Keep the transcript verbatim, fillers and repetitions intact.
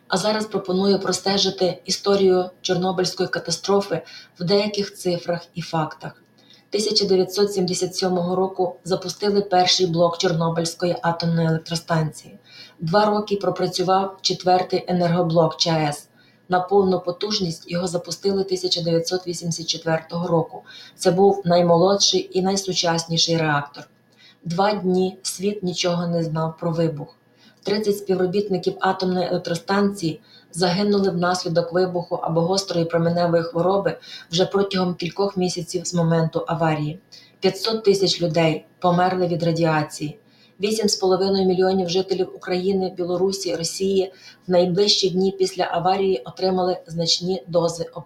А зараз пропоную простежити історію Чорнобильської катастрофи в деяких цифрах і фактах. тисяча дев'ятсот сімдесят сьомого року запустили перший блок Чорнобильської атомної електростанції. Два роки пропрацював четвертий енергоблок ЧАЕС. На повну потужність його запустили тисяча дев'ятсот вісімдесят четвертого року. Це був наймолодший і найсучасніший реактор. Два дні світ нічого не знав про вибух. тридцять співробітників атомної електростанції загинули внаслідок вибуху або гострої променевої хвороби вже протягом кількох місяців з моменту аварії. п'ятсот тисяч людей померли від радіації. вісім з половиною мільйонів жителів України, Білорусі, Росії в найближчі дні після аварії отримали значні дози